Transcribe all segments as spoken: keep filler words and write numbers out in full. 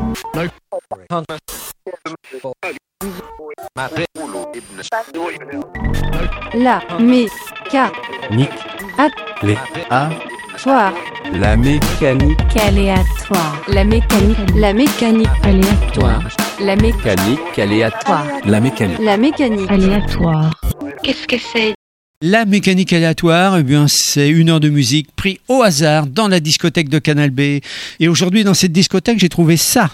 La mécanique aléatoire. La mécanique aléatoire. La mécanique. La mécanique aléatoire. La mécanique aléatoire. La mécanique. La mécanique aléatoire. Qu'est-ce que c'est? La mécanique aléatoire, eh bien, c'est une heure de musique pris au hasard dans la discothèque de Canal B. Et aujourd'hui, dans cette discothèque, j'ai trouvé ça.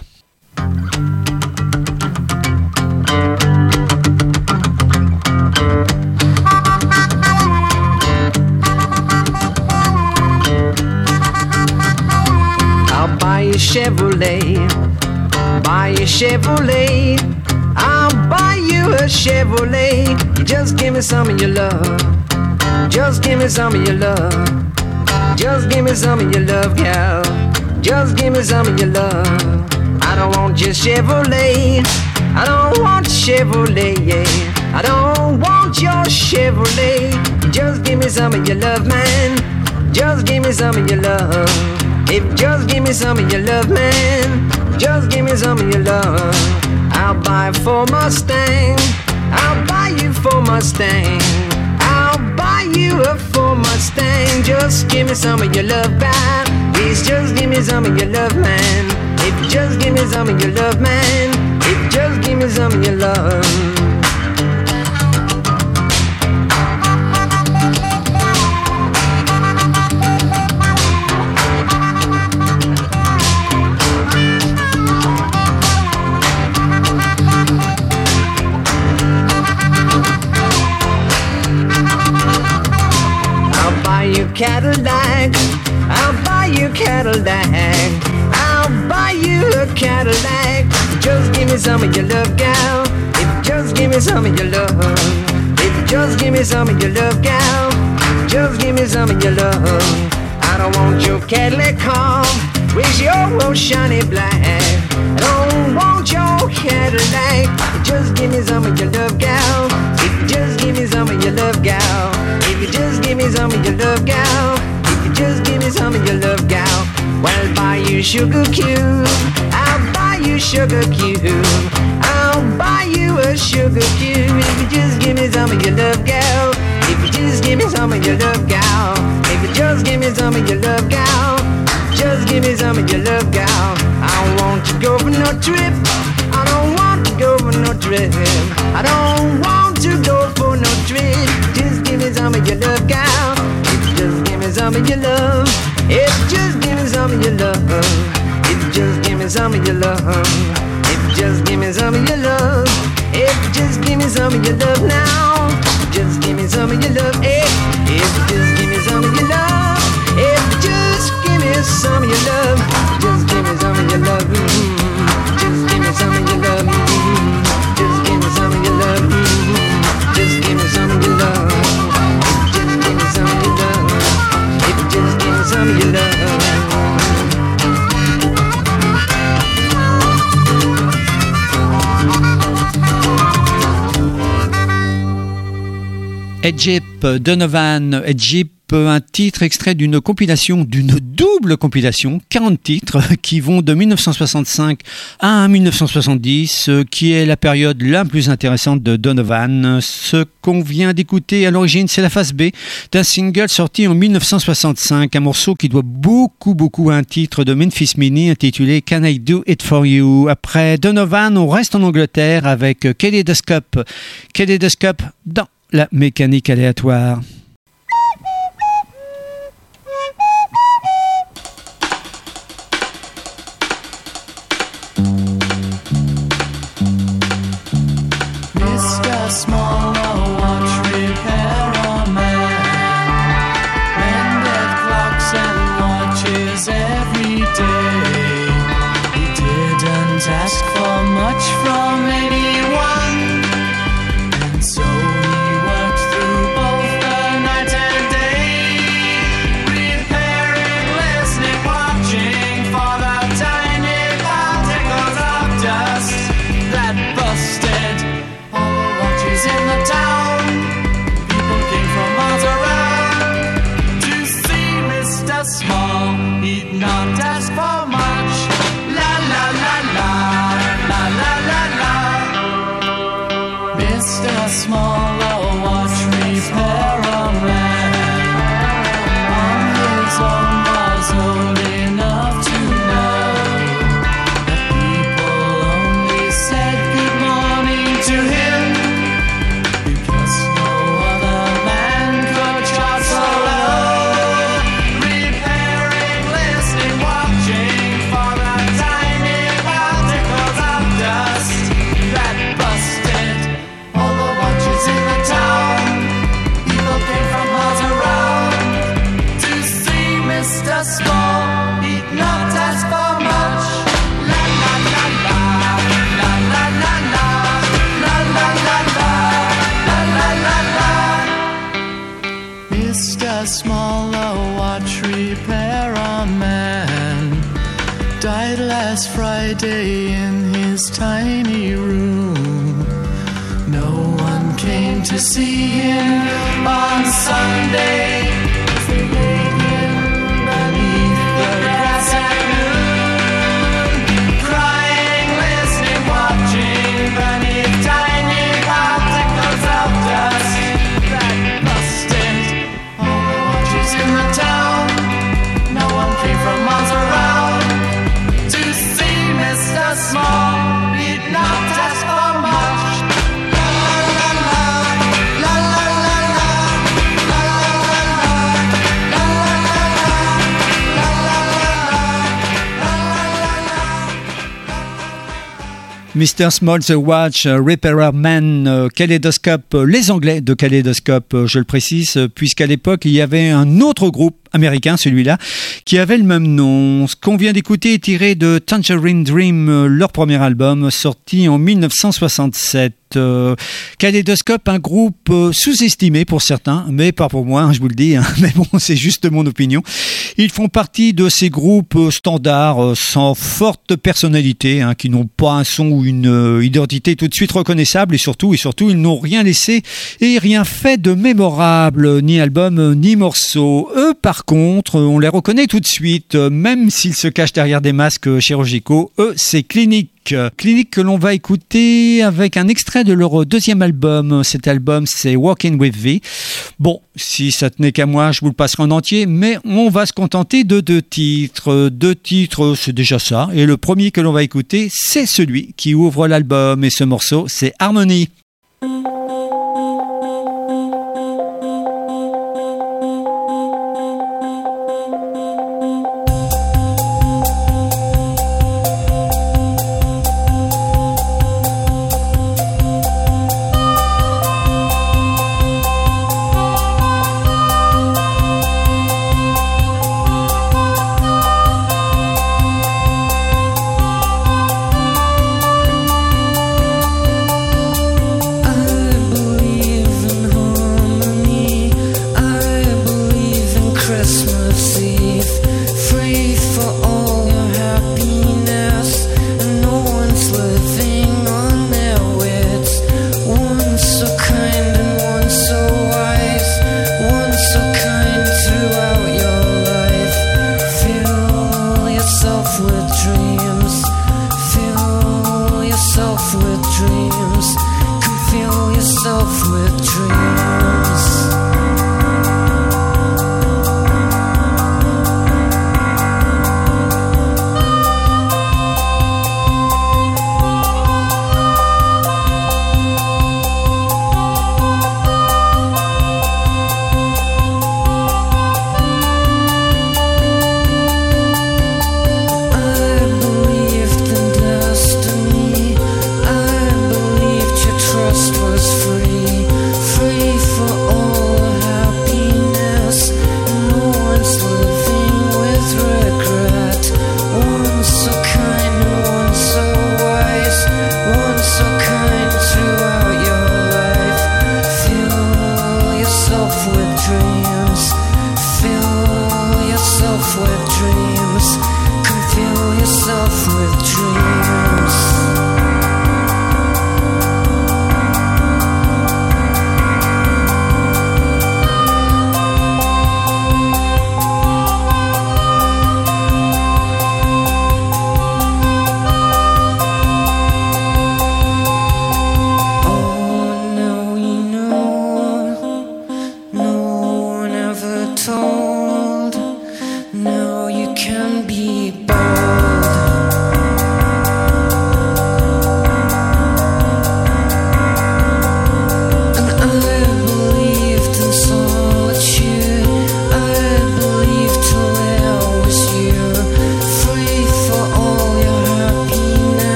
I'll buy a Chevrolet, buy a Chevrolet. I'll buy you a Chevrolet. You just give me some of your love. Just give me some of your love. Just give me some of your love, gal. Just give me some of your love. I don't want your Chevrolet. I don't want Chevrolet, yeah. I don't want your Chevrolet. Just give me some of your love, man. Just give me some of your love. If just give me some of your love, man. Just give me some of your love. I'll buy for Mustang. I'll buy you for Mustang. I'll buy you a Ford Mustang. Just give me some of your love, man. Please just give me some of your love, man. If you just give me some of your love, man. If you just give me some of your love. Cadillac, I'll buy you Cadillac. I'll buy you a Cadillac. Just give me some of your love, gal. If you just give me some of your love. If you just give me some of your love, gal. Just give me some of your love. I don't want your Cadillac car with your old shiny black. I don't want your Cadillac. Just give me some of your love, gal. If you just give me some of your love, gal. If you just give me some of your love, gal. If you just give me some of your love, gal. Well, I'll buy you sugar cube. I'll buy you sugar cube. I'll buy you a sugar cube. If you just give me some of your love, gal. If you just give me some of your love, gal. If you just give me some of your love, gal. Just give me some of your love, gal. I don't want to go for no trip. I don't want to go for no trip. I don't want to go for no trip. Just give me some of your love, gal. If you just give me some of your love. If you just give me some of your love. If you just give me some of your love. If you just give me some of your love. If you just give me some of your love now. Just give me some of your love. If you just give me some of your love. If you just give me some of your love. Just give me some of your love. Just give me some of your love. Just give me some of your love. Just give me some of your love. Just give me some of your love. If you just give me some of your love. Egypt, Donovan, Egypt, un titre extrait d'une compilation, d'une double compilation, quarante titres qui vont de mille neuf cent soixante-cinq à mille neuf cent soixante-dix, qui est la période la plus intéressante de Donovan. Ce qu'on vient d'écouter à l'origine, c'est la face B d'un single sorti en mille neuf cent soixante-cinq, un morceau qui doit beaucoup beaucoup à un titre de Memphis Mini intitulé Can I Do It For You. Après Donovan, on reste en Angleterre avec Kaleidoscope. Kaleidoscope dans la mécanique aléatoire. Mister Smaller watch repair man, mended clocks and watches every day. He didn't ask for much from anyone, and so he worked through both the by day in his tiny room. No one came to see him on Sunday. As they laid him beneath the grass at noon, crying, listening, watching beneath tiny particles of dust that busted all the watches in the town. No one came from miles around to see Mister Small. He'd not ask for much. La la la la, la la la la, la la la la, la la la la. Mister Small, The Watch, Repairer Man, euh, Kaleidoscope, euh, les Anglais de Kaleidoscope, euh, je le précise, euh, puisqu'à l'époque, il y avait un autre groupe américain, celui-là, qui avait le même nom. Ce qu'on vient d'écouter est tiré de Tangerine Dream, euh, leur premier album, sorti en dix-neuf cent soixante-sept. Euh, Kaleidoscope, un groupe euh, sous-estimé pour certains, mais pas pour moi, hein, je vous le dis, hein, mais bon, c'est juste mon opinion. Ils font partie de ces groupes euh, standards, euh, sans forte personnalité, hein, qui n'ont pas un son ou une euh, identité tout de suite reconnaissable, et surtout, et surtout, ils n'ont rien laissé et rien fait de mémorable, ni album, euh, ni morceau. Eux, par contre, on les reconnaît tout de suite, euh, même s'ils se cachent derrière des masques chirurgicaux. Eux, c'est Clinique. Clinique que l'on va écouter avec un extrait de leur deuxième album. Cet album, c'est Walking With V. Bon, si ça tenait qu'à moi, je vous le passerai en entier, mais on va se contenter de deux titres. Deux titres, c'est déjà ça. Et le premier que l'on va écouter, c'est celui qui ouvre l'album. Et ce morceau, c'est Harmony.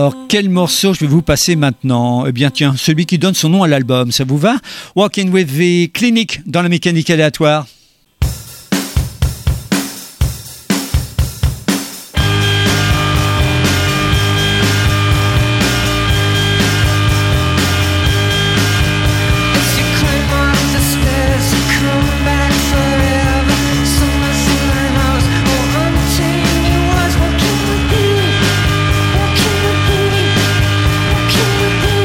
Alors, quel morceau je vais vous passer maintenant? Eh bien, tiens, celui qui donne son nom à l'album, ça vous va? Walking with the Clinic dans la mécanique aléatoire.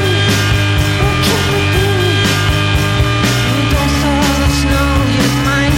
Mind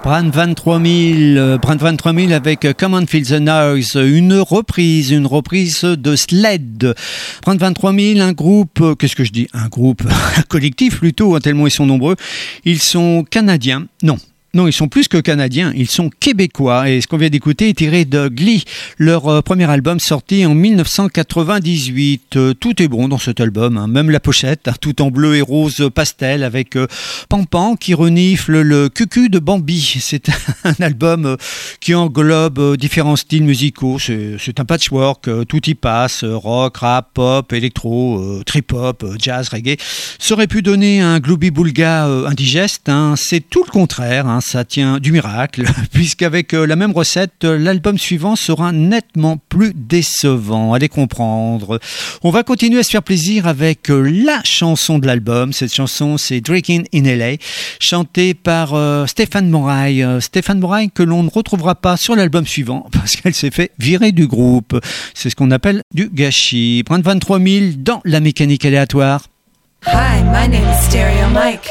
Brand vingt-trois mille, Brand vingt-trois mille avec Come on Feel the Noise, une reprise, une reprise de Sled. Brand vingt-trois mille, un groupe, qu'est-ce que je dis, un groupe, un collectif plutôt, hein, tellement ils sont nombreux. Ils sont canadiens, non. Non, ils sont plus que canadiens, ils sont québécois et ce qu'on vient d'écouter est tiré de Glee, leur euh, premier album sorti en dix-neuf cent quatre-vingt-dix-huit. Euh, tout est bon dans cet album, hein, même la pochette, hein, tout en bleu et rose pastel avec euh, Pampan qui renifle le cucu de Bambi. C'est un album euh, qui englobe euh, différents styles musicaux, c'est, c'est un patchwork, euh, tout y passe, euh, rock, rap, pop, électro, euh, trip-hop, euh, jazz, reggae. Ça aurait pu donner un gloobie-boulga euh, indigeste, hein, c'est tout le contraire, hein. Ça tient du miracle, puisqu'avec la même recette, l'album suivant sera nettement plus décevant. Allez comprendre. On va continuer à se faire plaisir avec la chanson de l'album. Cette chanson, c'est Drinking in L A, chantée par euh, Stéphane Moraille. Euh, Stéphane Moraille que l'on ne retrouvera pas sur l'album suivant, parce qu'elle s'est fait virer du groupe. C'est ce qu'on appelle du gâchis. Brand vingt-trois mille dans la mécanique aléatoire. Hi, my name is Stereo Mike.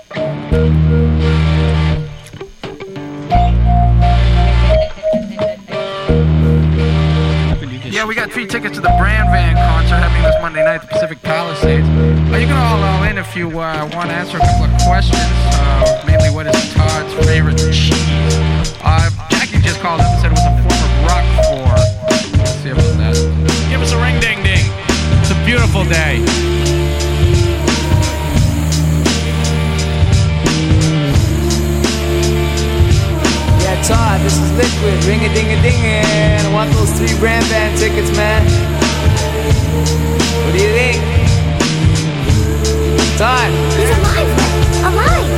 Yeah, we got free tickets to the Brand Van concert happening this Monday night at the Pacific Palisades. Uh, you can all all in if you uh, want to answer a couple of questions. Uh, mainly, what is Todd's favorite cheese? Uh, Jackie just called up and said it was a form of Roquefort. Let's see about that. Give us a ring ding ding. It's a beautiful day. Todd, this is Liquid, ring-a-ding-a-dingin'. I want those three Brand Van tickets, man. What do you think? Todd? He's alive, alive!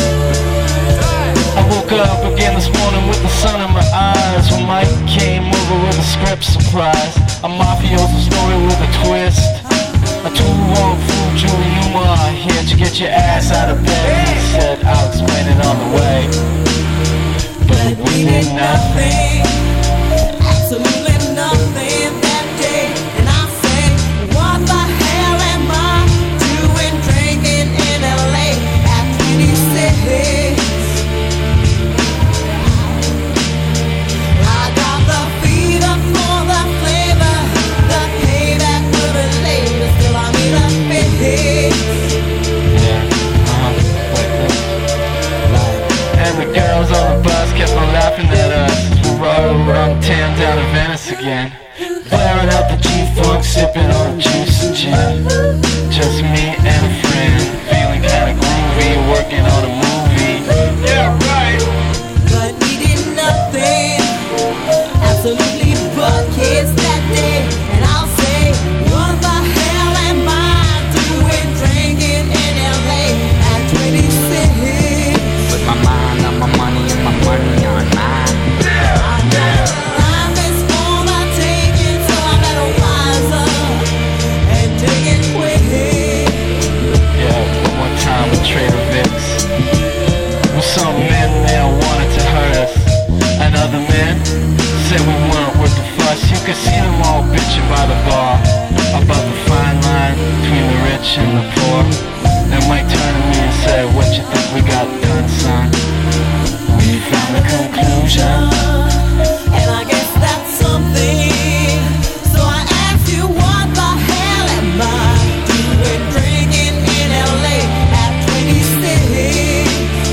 I woke up again this morning with the sun in my eyes when Mike came over with a script surprise. A mafioso story with a twist. A two-wrong fool, Julie Newmar, here to get your ass out of bed. He said, I'll explain it on the way. But we did nothing, absolutely nothing that day. And I said, what the hell am I doing drinking in L A at twenty-six? I got the fever for the flavor, the payback will be later, still I need a fix. Yeah, uh-huh, like this. And the girls on the bus kept on laughing at us as we rode around town down to Venice again. Blaring out the G-Funk, sipping on juice and gin. Just me and a friend, feeling kinda groovy, working on a movie. Yeah, right. But we did nothing, absolutely but kids that day. And I'll say, what the hell am I doing drinking in L A at twenty-six? With my mind on my money and my money on mine. I know life is for the taking, so I better wise up and take it quick. Yeah, one more time with Trader Vic's. With some men there wanted to hurt us, and other men said we weren't worth the fuss. You could see them all bitching by the bar about the fine line between the rich and the poor. And Mike turned to me and said, what you think we got done, son? We found a conclusion, and I guess that's something. So I asked you, what the hell am I doing drinking in L A at twenty-six?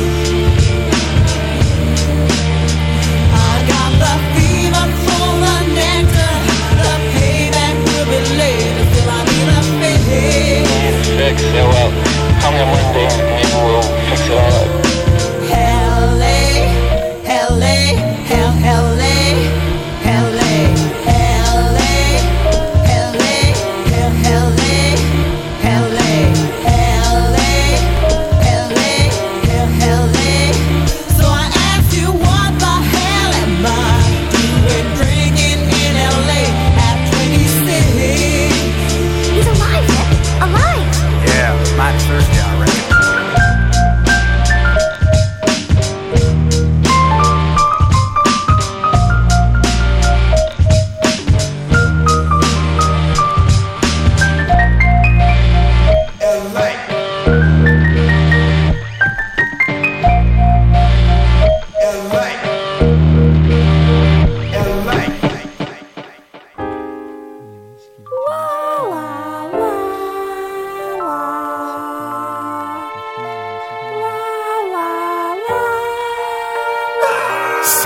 I got the fever for the nectar, the payback will be later, still I need a fix. Fix, yeah, well, call me on Monday, maybe we'll fix it all up. L A, L A, L L A, L A, L A, L A, L A, L A, L A, L A, L A. So I asked you, what the hell am I doing drinking in L A at twenty-six? He's alive, Nick, alive! Yeah, Mike Thursday, I reckon. L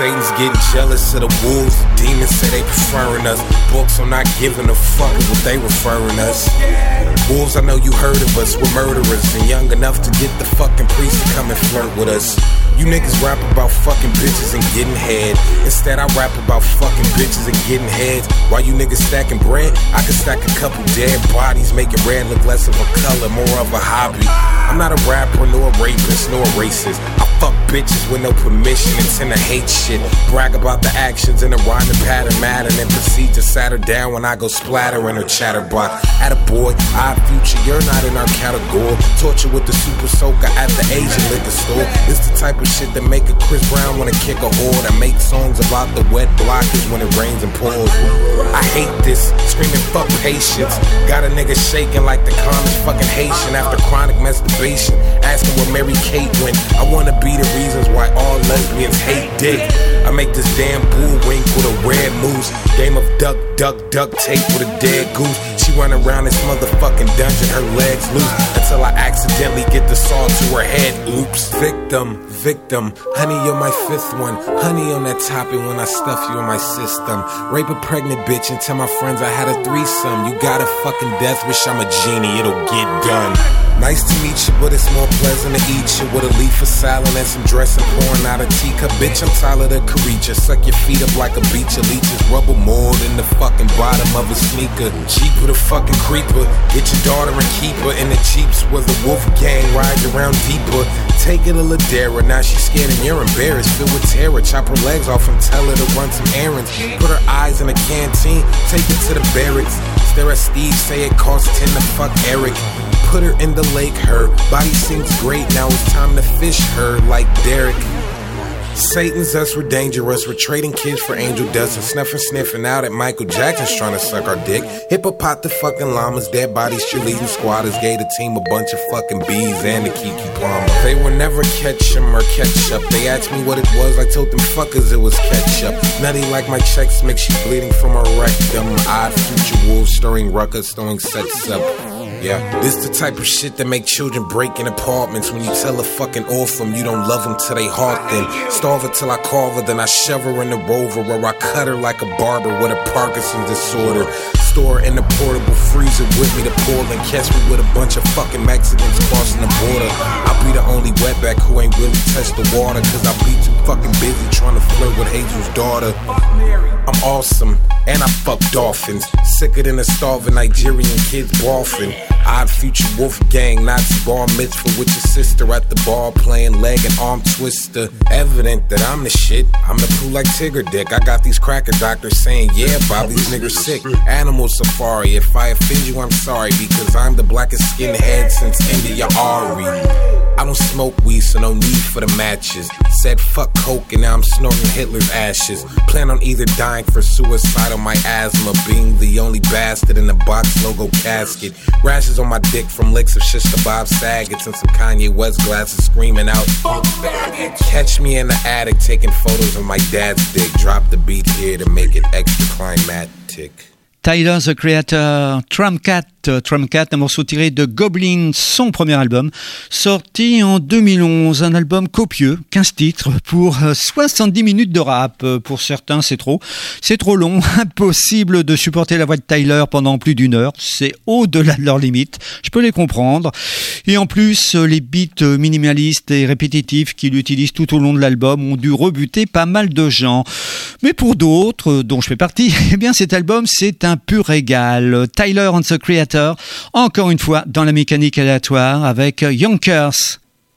Satan's getting jealous of the wolves. Demons say they preferring us. Books are not giving a fuck of what they referring us. Wolves, I know you heard of us. We're murderers and young enough to get the fucking priest to come and flirt with us. You niggas rap about fucking bitches and getting head. Instead, I rap about fucking bitches and getting heads. While you niggas stacking bread, I can stack a couple dead bodies, making red look less of a color, more of a hobby. I'm not a rapper, nor a rapist, nor a racist. I fuck bitches with no permission and tend to hate shit. Brag about the actions in a rhyming pattern matter, and then proceed to sat her down when I go splatter in her chatterbox. At a boy, I future, you're not in our category. Torture with the super soaker at the Asian liquor store. It's the type of shit that make a Chris Brown wanna kick a whore, that make songs about the wet blockers when it rains and pours. I hate this, screaming fuck patience. Got a nigga shaking like the common fucking Haitian after chronic masturbation, asking where Mary Kate went. I wanna be the reasons why all lesbians hate dick. I make this damn bull wink with a red moose. Game of duck, duck, duck tape with a dead goose. She run around this motherfucking dungeon, her legs loose, until I accidentally get the saw to her head. Oops. Victim, victim, honey, you're my fifth one. Honey on that topping when I stuff you in my system. Rape a pregnant bitch and tell my friends I had a threesome. You got a fucking death wish, I'm a genie, it'll get done. Nice to meet you, but it's more pleasant to eat you with a leaf of salad and some dressing pouring out a teacup. Bitch, I'm Tyler the Creature. Suck your feet up like a beach of leeches. Rubber more than the fucking bottom of a sneaker. Jeep with a fucking creeper. Get your daughter and keep her in the Jeeps where the wolf gang rides around deeper. Take it to Ladera, now she's scared and you're embarrassed. Filled with terror, chop her legs off and tell her to run some errands. Put her eyes in a canteen, take her to the barracks. Stare at Steve, say it costs ten to fuck Eric. Put her in the lake, her body seems great, now it's time to fish her like Derek. Satan's us, we're dangerous. We're trading kids for angel dust and snuffing, sniffing out at Michael Jackson's trying to suck our dick. Hippopot the fucking llamas, dead bodies, cheerleading squatters. Gave the team a bunch of fucking bees and the Kiki Palmer. They will never catch him or catch up. They asked me what it was, I told them fuckers it was ketchup. Nutty like my checks make she bleeding from her rectum. Odd future wolves stirring ruckus, throwing sets up. Yeah, this the type of shit that make children break in apartments. When you tell a fucking orphan you don't love them till they heart thin. Starve her till I carve her, then I shove her in the Rover, where I cut her like a barber with a Parkinson's disorder. Store her in the portable freezer with me to Portland. Catch me with a bunch of fucking Mexicans crossing the border. I'll be the only wetback who ain't really touched the water, cause I'll be too fucking busy trying to flirt with Hazel's daughter. I'm awesome, and I fuck dolphins. Sicker than a starving Nigerian kids barfing. Odd future wolf gang, Nazi bar mitzvah with your sister at the bar playing leg and arm twister. Evident that I'm the shit, I'm the poo like Tigger dick. I got these cracker doctors saying, yeah, Bob, these niggas sick. Animal safari, if I offend you, I'm sorry, because I'm the blackest skinhead since India Ari. I don't smoke weed, so no need for the matches. Said fuck coke and now I'm snorting Hitler's ashes. Plan on either dying for suicide or my asthma, being the only bastard in the box logo casket. Rashes on my dick from licks of Shista Bob Saget's and some Kanye West glasses screaming out, fuck faggot. Catch me in the attic taking photos of my dad's dick. Drop the beat here to make it extra climatic. Tyler, the Creator, Tramcat, Tramcat, un morceau tiré de Goblin, son premier album, sorti en deux mille onze, un album copieux, quinze titres pour soixante-dix minutes de rap. Pour certains, c'est trop, c'est trop long, impossible de supporter la voix de Tyler pendant plus d'une heure, c'est au-delà de leurs limites, je peux les comprendre. Et en plus, les beats minimalistes et répétitifs qu'il utilise tout au long de l'album ont dû rebuter pas mal de gens. Mais pour d'autres, dont je fais partie, eh bien cet album, c'est un pur régal. Tyler and the Creator, encore une fois dans la mécanique aléatoire avec Yonkers.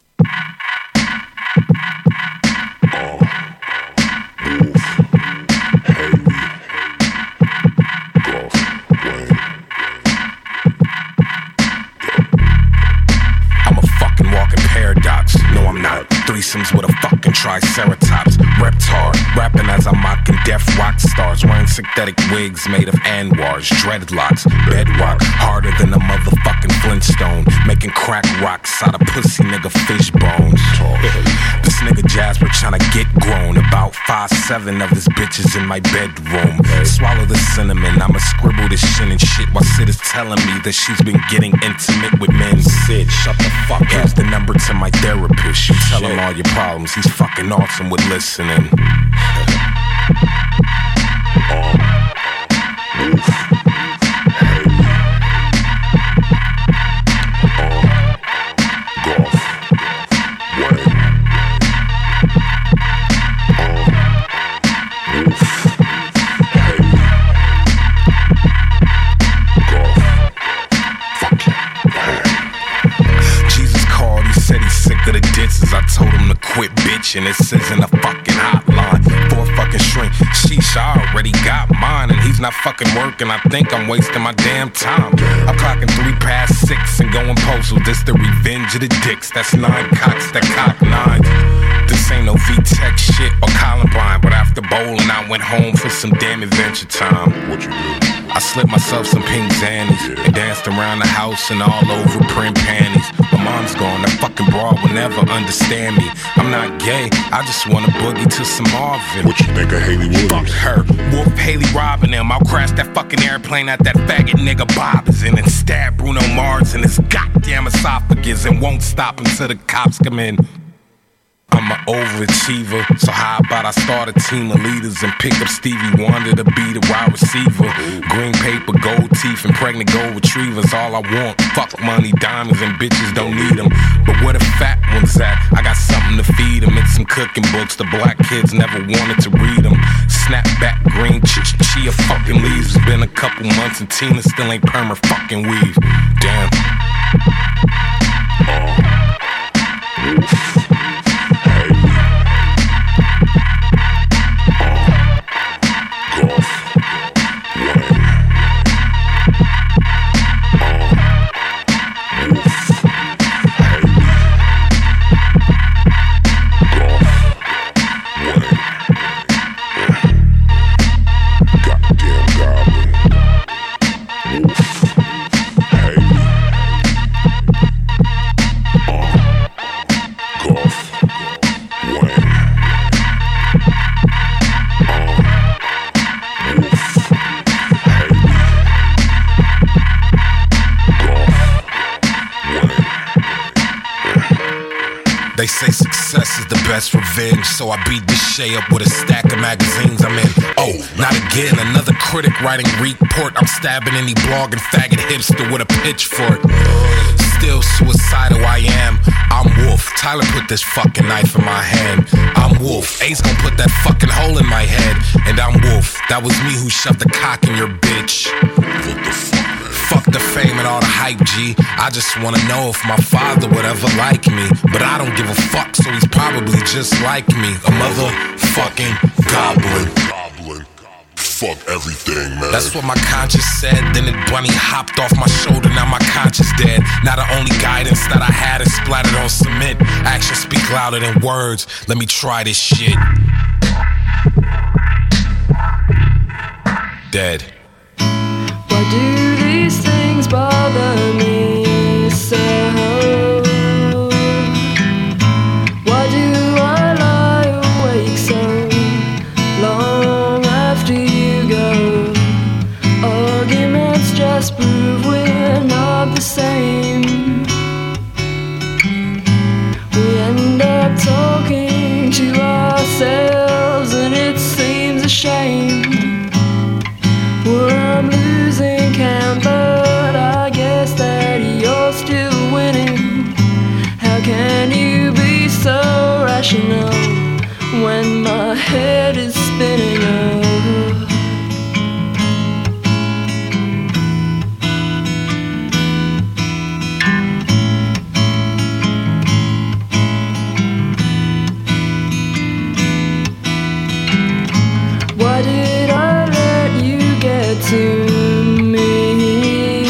Paradox, no I'm not. Threesomes with a fucking triceratops. Reptar, rapping as I'm mocking deaf rock stars. Wearing synthetic wigs made of Anwars. Dreadlocks, bedrock, harder than a motherfucking Flintstone. Making crack rocks out of pussy nigga fish bones. This nigga Jasper tryna get grown. About five seven of his bitches in my bedroom. Swallow the cinnamon, I'ma scribble this shit and shit while Sid is telling me that she's been getting intimate with men. Sid, shut the fuck up. Here's the number to my therapist. You tell him all your problems, he's fucking awesome with listening. winning. I told him to quit bitching, it says in a fucking hotline for a fucking shrink. Sheesh, I already got mine, and he's not fucking working. I think I'm wasting my damn time. I'm clocking three past six and going postal. This the revenge of the dicks. That's nine cocks that cock nines. This ain't no V-Tech shit or Columbine, but after bowling, I went home for some damn adventure time. What you do? I slipped myself some pink zannies yeah. and danced around the house in all over print panties. My mom's gone, that fucking broad will never understand me. I'm not gay, I just wanna boogie to some Marvin. What you think of Haley Williams? Fuck her, Wolf Haley robbing them. I'll crash that fucking airplane at that faggot nigga Bob is in and stab Bruno Mars in his goddamn esophagus and won't stop until the cops come in. I'm an overachiever, so how about I start a team of leaders and pick up Stevie Wonder to be the wide receiver. Green paper, gold teeth, and pregnant gold retrievers, all I want. Fuck money, diamonds, and bitches don't need them. But where the fat ones at? I got something to feed them. It's some cooking books, the black kids never wanted to read them. Snapback, green, ch- chia fucking leaves. It's been a couple months and Tina still ain't perma fucking weave. Damn. Uh. They say success is the best revenge, so I beat this Shay up with a stack of magazines I'm in. Oh, not again, another critic writing report. I'm stabbing any blogging faggot hipster with a pitchfork. Still suicidal I am. I'm Wolf. Tyler put this fucking knife in my hand. I'm Wolf. Ace gon' put that fucking hole in my head. And I'm Wolf. That was me who shoved the cock in your bitch. What the fuck? Fuck the fame and all the hype, G. I just wanna know if my father would ever like me. But I don't give a fuck, so he's probably just like me. A motherfucking goblin. Goblin. Fuck everything, man. That's what my conscience said. Then it bunny hopped off my shoulder. Now my conscience dead. Now the only guidance that I had is splattered on cement. Actions speak louder than words. Let me try this shit. Dead. Why do these things bother me so? Why do I lie awake so long after you go? Arguments just prove we're not the same. We end up talking to ourselves and it seems a shame. Well, I'm losing count, but I guess that you're still winning. How can you be so rational when my head is spinning up? Why did I let you get to me?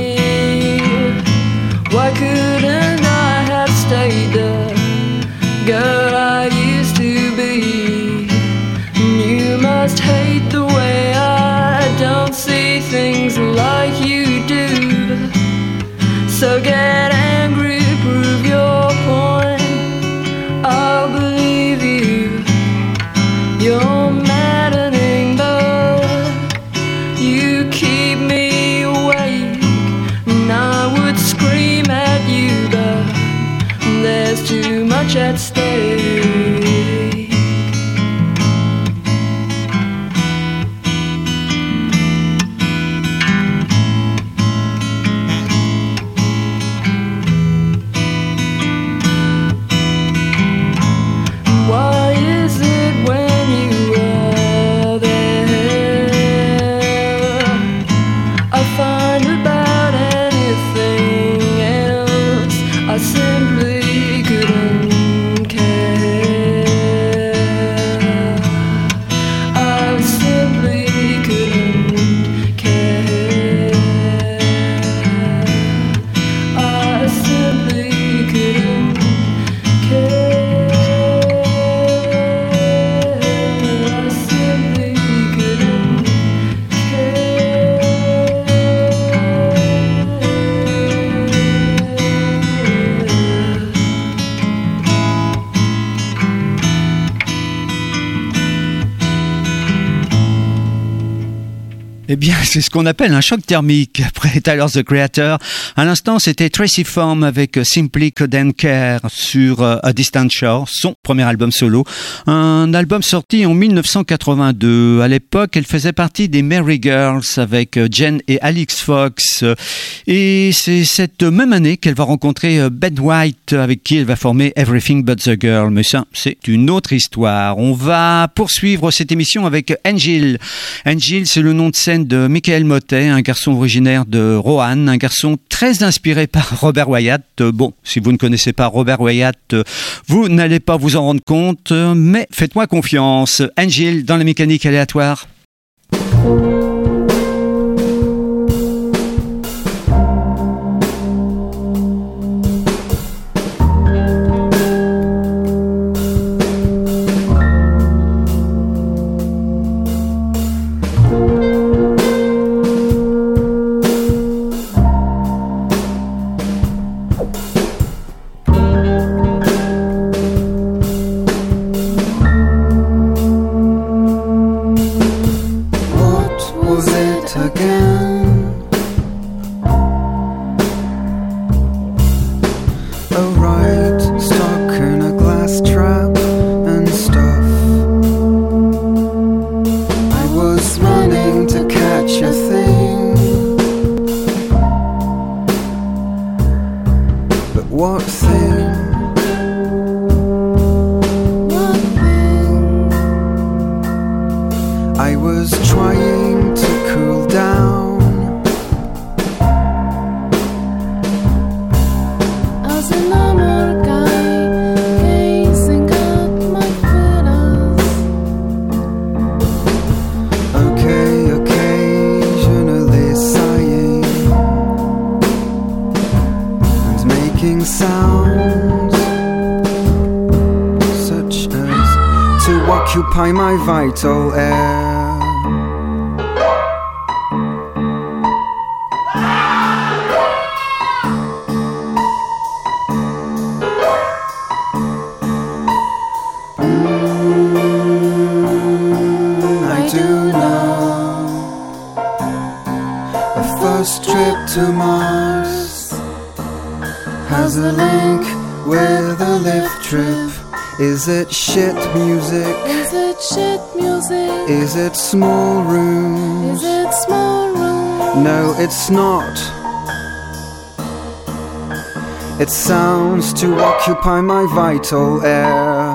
Why couldn't I have stayed the girl I used to be? You must hate the way I don't see things like you do. So get angry, prove your point. I'll believe you. You're maddening, but you keep me awake. And I would scream at you, but there's too much at stake. bien, c'est ce qu'on appelle un choc thermique. Après Tyler, the Creator, à l'instant, c'était Tracy Form avec Simply Couldn't Care sur uh, A Distant Shore, son premier album solo. Un album sorti en dix-neuf cent quatre-vingt-deux. À l'époque, elle faisait partie des Merry Girls avec Jen et Alix Fox. Et c'est cette même année qu'elle va rencontrer Ben White, avec qui elle va former Everything But the Girl. Mais ça, c'est une autre histoire. On va poursuivre cette émission avec Angel. Angel, c'est le nom de scène de Michael Motet, un garçon originaire de Roanne, un garçon très inspiré par Robert Wyatt. Bon, si vous ne connaissez pas Robert Wyatt, vous n'allez pas vous en rendre compte, mais faites-moi confiance. Angel dans la mécanique aléatoire. Occupy my vital air. Mm, I do know the first trip to Mars has a link with a lift trip. Is it shit music? Is it shit music? Is it small rooms? Is it small rooms? No, it's not. It sounds to occupy my vital air.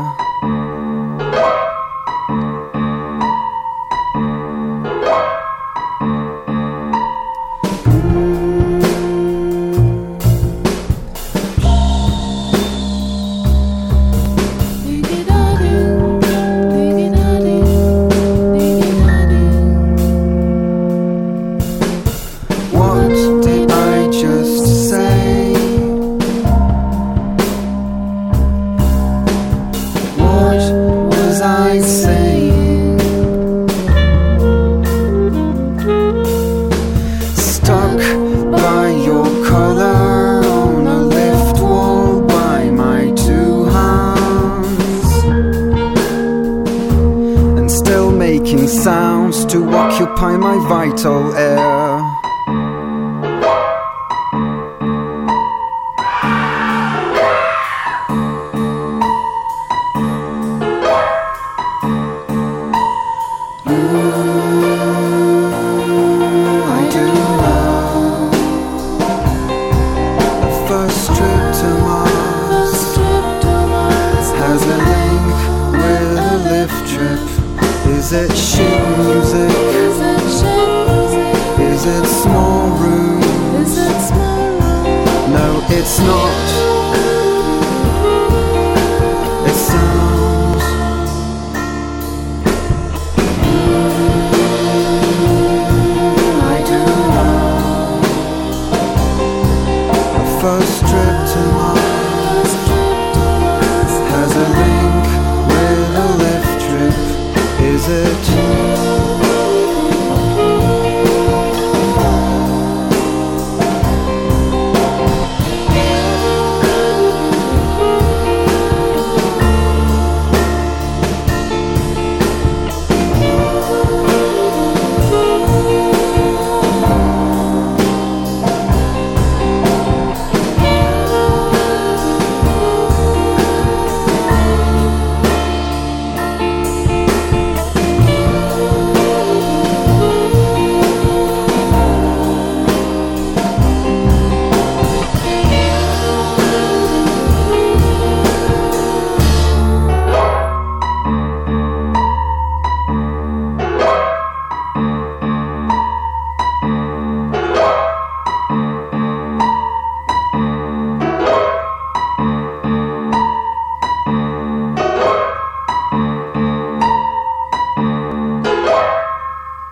Sounds to occupy my vital air. Is it shit music? Is it shit music? Is it small rooms? Is it small rooms? No, it's not. It sounds. I do know. The first trip to Mars has a link with a lift trip. Is it?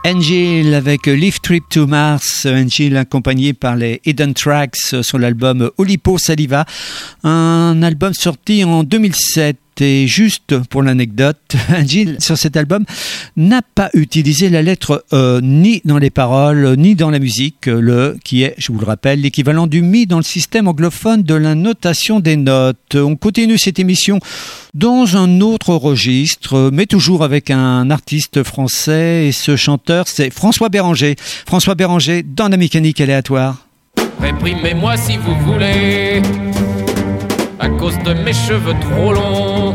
Angel avec Live Trip to Mars, Angel accompagné par les Hidden Tracks sur l'album Oulipo Saliva, un album sorti en deux mille sept. Et juste pour l'anecdote, Angel, sur cet album, n'a pas utilisé la lettre E ni dans les paroles, ni dans la musique, le qui est, je vous le rappelle, l'équivalent du Mi dans le système anglophone de la notation des notes. On continue cette émission dans un autre registre, mais toujours avec un artiste français, et ce chanteur, c'est François Béranger. François Béranger dans la mécanique aléatoire. Réprimez-moi si vous voulez, à cause de mes cheveux trop longs,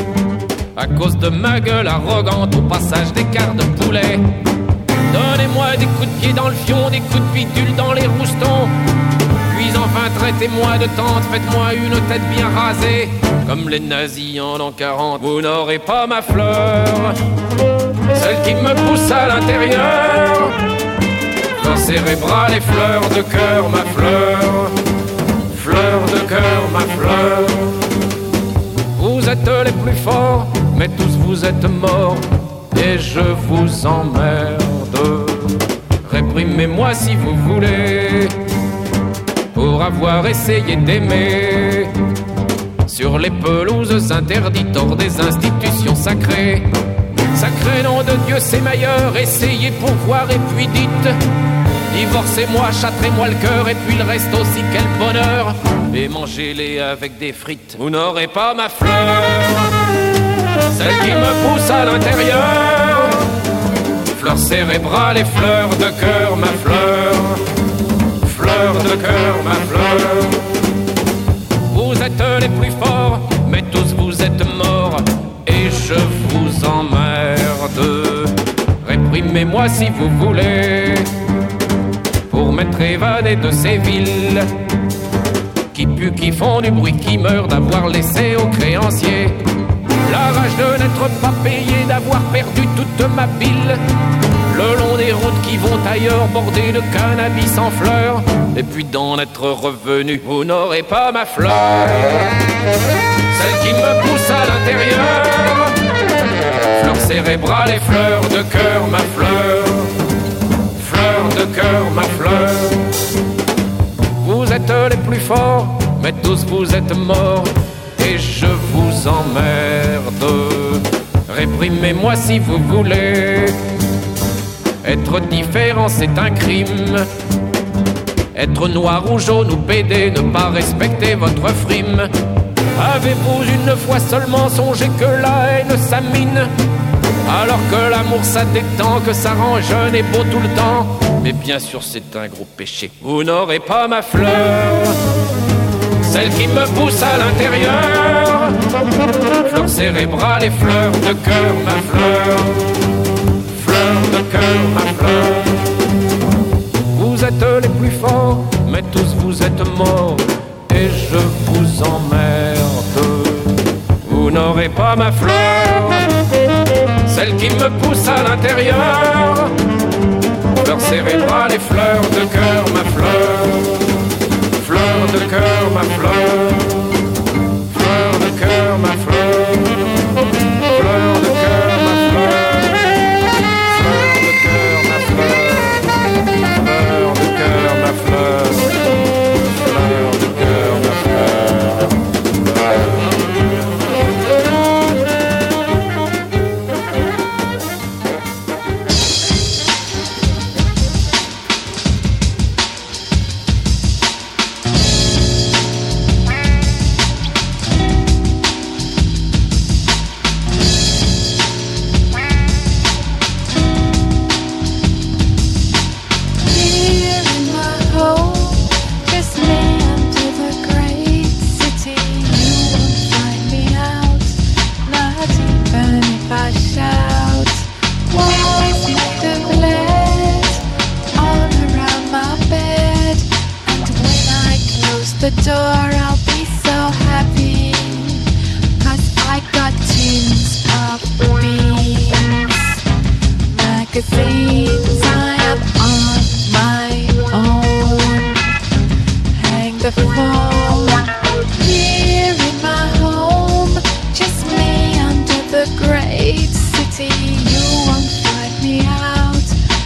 à cause de ma gueule arrogante au passage des quarts de poulet. Donnez-moi des coups de pied dans le fion, des coups de bidule dans les roustons. Puis enfin traitez-moi de tante, faites-moi une tête bien rasée, comme les nazis en l'an quarante. Vous n'aurez pas ma fleur, celle qui me pousse à l'intérieur. Fleur cérébrale et fleur de cœur, ma fleur. Fleur de cœur, ma fleur. Vous êtes les plus forts, mais tous vous êtes morts, et je vous emmerde. Réprimez-moi si vous voulez, pour avoir essayé d'aimer sur les pelouses interdites hors des institutions sacrées. Sacré nom de Dieu, c'est meilleur, essayez pour voir et puis dites. Divorcez-moi, châtrez-moi le cœur, et puis le reste aussi, quel bonheur. Et mangez-les avec des frites. Vous n'aurez pas ma fleur, celle qui me pousse à l'intérieur. Fleur cérébrale et fleur de cœur, ma fleur. Fleur de cœur, ma fleur. Vous êtes les plus forts, mais tous vous êtes morts, et je vous emmerde. Réprimez-moi si vous voulez, pour m'être évadé de ces villes qui puent, qui font du bruit, qui meurent d'avoir laissé aux créanciers la rage de n'être pas payé, d'avoir perdu toute ma bile le long des routes qui vont ailleurs, bordées de cannabis en fleurs, et puis d'en être revenu. Vous n'aurez pas ma fleur, celle qui me pousse à l'intérieur. Fleur cérébrale et fleur de cœur, ma fleur. Fleur de cœur, ma fleur. Vous êtes les plus forts, mais tous vous êtes morts, et je vous emmerde. Réprimez-moi si vous voulez. Être différent, c'est un crime. Être noir ou jaune ou pédé, ne pas respecter votre frime. Avez-vous une fois seulement songé que la haine s'amine, alors que l'amour ça détend, que ça rend jeune et beau tout le temps? Mais bien sûr c'est un gros péché. Vous n'aurez pas ma fleur, celle qui me pousse à l'intérieur. Fleur cérébrale et fleur de cœur, ma fleur. Fleur de cœur, ma fleur. Vous êtes les plus forts, mais tous vous êtes morts, et je vous emmerde. Vous n'aurez pas ma fleur, celle qui me pousse à l'intérieur. Fleur cérébrale et fleur de cœur, ma fleur. Fleur de cœur, ma fleur. Fleur de cœur, ma fleur. Fleur de cœur, ma fleur. Fleur de cœur, ma fleur. Fleur de cœur, ma fleur. Fleur de cœur, ma fleur. The door, I'll be so happy, 'cause I got tins of beans, magazines I am on my own. Hang the phone here in my home, just me under the great city. You won't find me out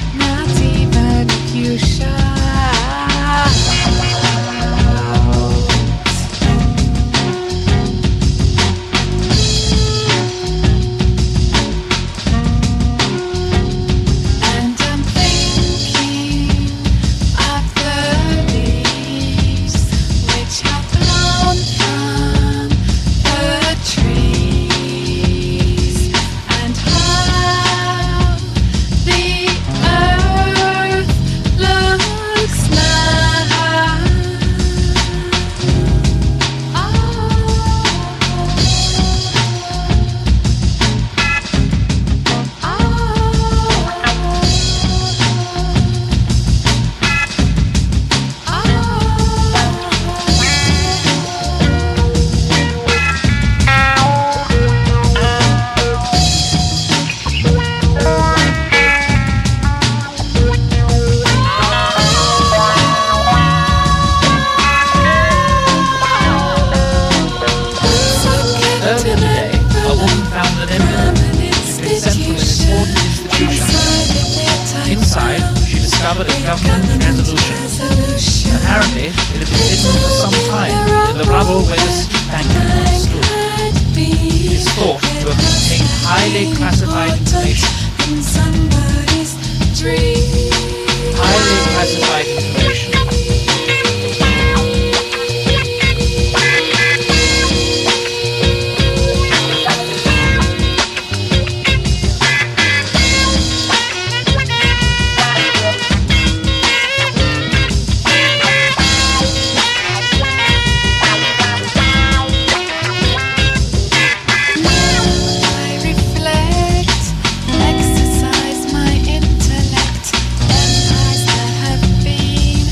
It had been hidden for some time in the rubble where the bank stood. It is thought to have contained highly classified information. Highly classified information. Exercise my intellect. Empires that have been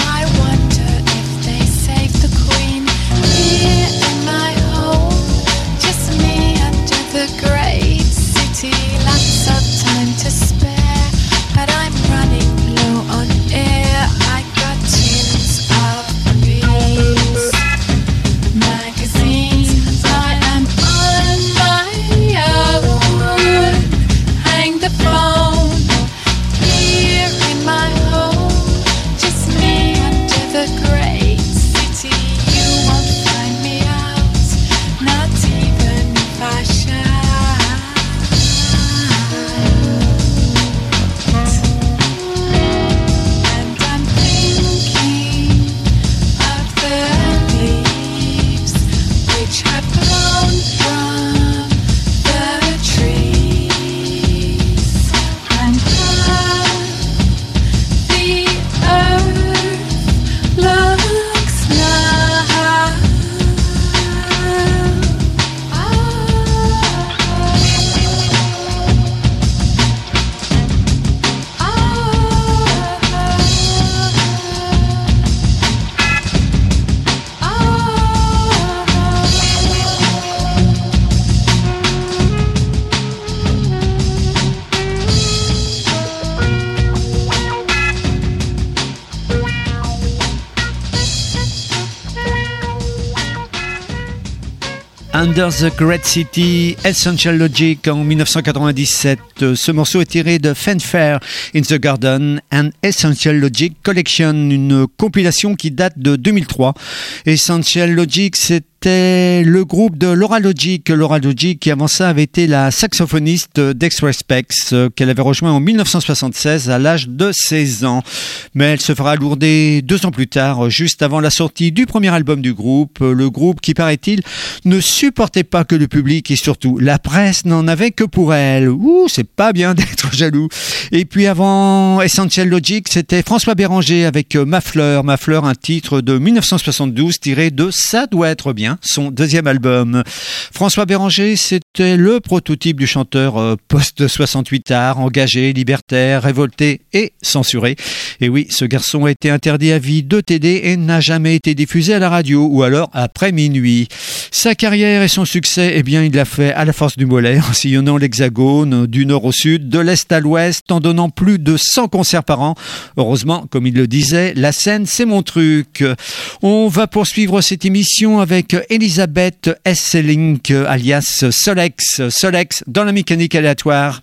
Under the Great City, Essential Logic en dix-neuf cent quatre-vingt-dix-sept. Ce morceau est tiré de Fanfare in the Garden and Essential Logic Collection, une compilation qui date de deux mille trois. Essential Logic, c'est C'était le groupe de Laura Logic. Laura Logic, qui avant ça avait été la saxophoniste d'X-Respects, qu'elle avait rejoint en dix-neuf cent soixante-seize à l'âge de seize ans. Mais elle se fera lourder deux ans plus tard, juste avant la sortie du premier album du groupe. Le groupe qui, paraît-il, ne supportait pas que le public et surtout la presse n'en avait que pour elle. Ouh, c'est pas bien d'être jaloux. Et puis avant Essential Logic, c'était François Béranger avec Ma Fleur. Ma Fleur, un titre de dix-neuf cent soixante-douze tiré de Ça doit être bien, son deuxième album. François Béranger, c'était le prototype du chanteur post-soixante-huit art, engagé, libertaire, révolté et censuré. Et oui, ce garçon a été interdit à vie de T D et n'a jamais été diffusé à la radio, ou alors après minuit. Sa carrière et son succès, eh bien, il l'a fait à la force du mollet, en sillonnant l'hexagone du nord au sud, de l'est à l'ouest, en donnant plus de cent concerts par an. Heureusement, comme il le disait, la scène, c'est mon truc. On va poursuivre cette émission avec Elisabeth Esselink, alias Solex. Solex dans la mécanique aléatoire.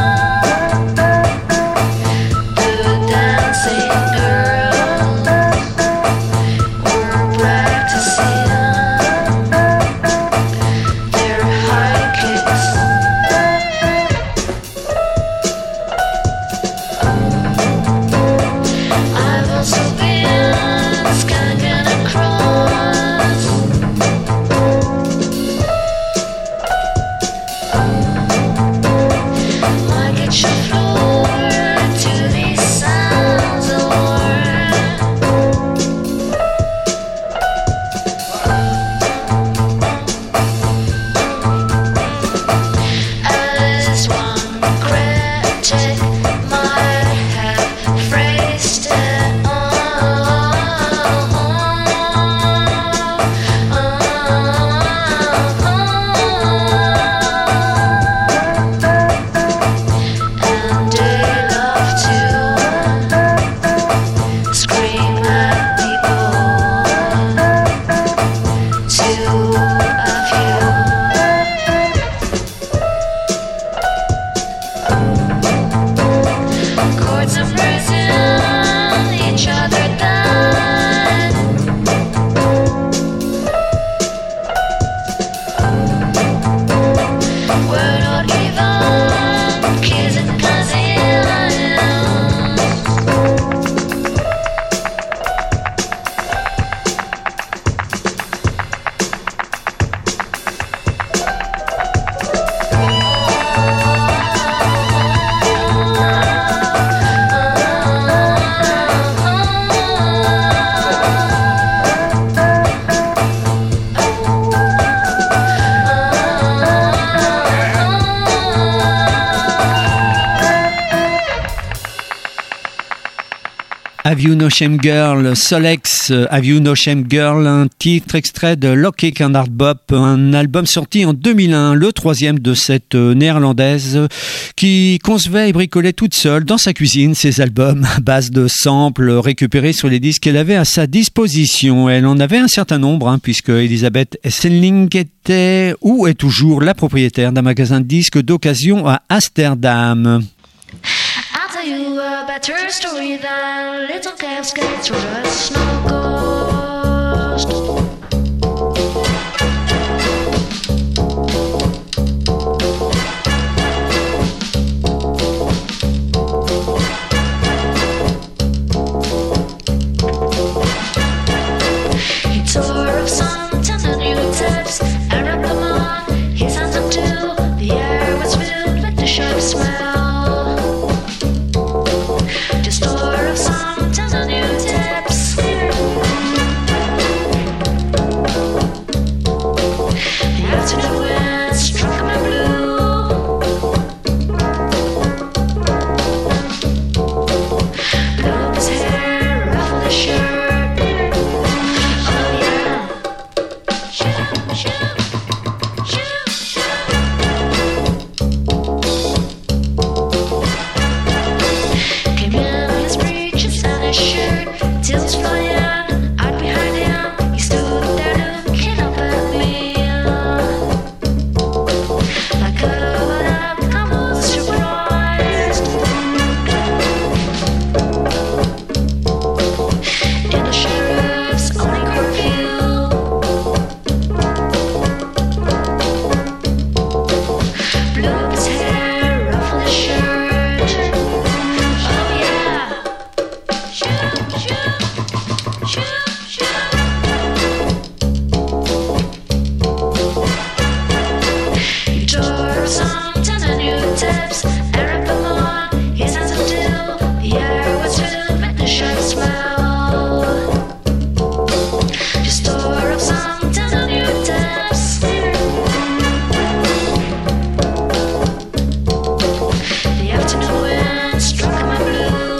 Dancing girl Have You No Shame Girl, Solex, Have You No Shame Girl, un titre extrait de Lock and Hard Bop, un album sorti en deux mille un, le troisième de cette néerlandaise qui concevait et bricolait toute seule dans sa cuisine ses albums à base de samples récupérés sur les disques qu'elle avait à sa disposition. Elle en avait un certain nombre, hein, puisque Elisabeth Esseling était ou est toujours la propriétaire d'un magasin de disques d'occasion à Amsterdam. I'll tell you a better story than little cascades or a snow ghost. He tore up some tender new tips and rubbed them on his hands up too. The air was filled with the sharp smell. Just tore up some tender new tips. The afternoon wind struck my blue. Blew up his hair, ruffled his shirt. Oh yeah. Shoot, shoot, shoot, shoot. Came in his breeches and his shirt, tails flying out behind him. He stood there looking up at me like a what up was surprised. In the sheriff's only curfew, blew up his hair, ruffled his shirt. Oh yeah. Shoot, shoot, shoot, shoot. He tore some tender new tips and ripped them on his hands until the air was filled with the sharp smell. Just tore up some tender new tips. The afternoon wind struck my blue.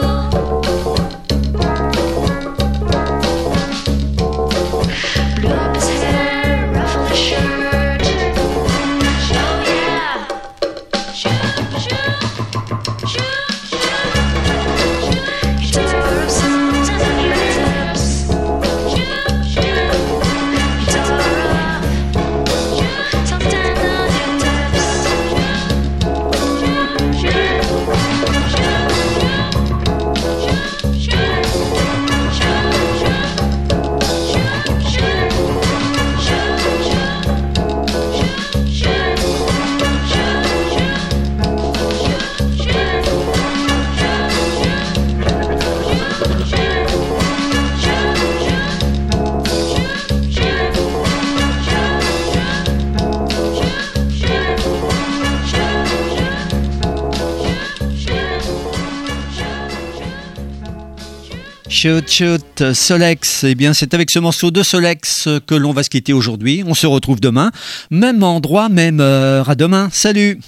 Blew up his hair, ruffled his shirt. Oh yeah. Shoot, shoot, shoot, shoot. He tore up some tender new tips. Shoot, shoot. He tore up some tender new tips. Shoot, shoot, shoot, shoot, shoot, shoot, Shoot, shoot, Solex. Eh bien, c'est avec ce morceau de Solex que l'on va se quitter aujourd'hui. On se retrouve demain. Même endroit, même heure. À demain. Salut.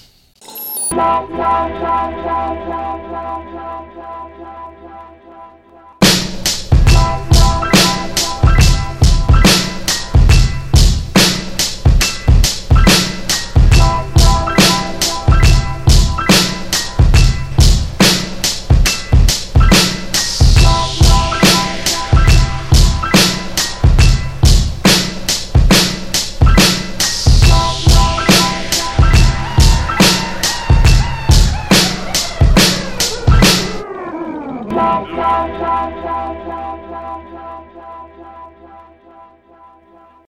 Wow, wow, wow, wow, wow, wow, wow, wow.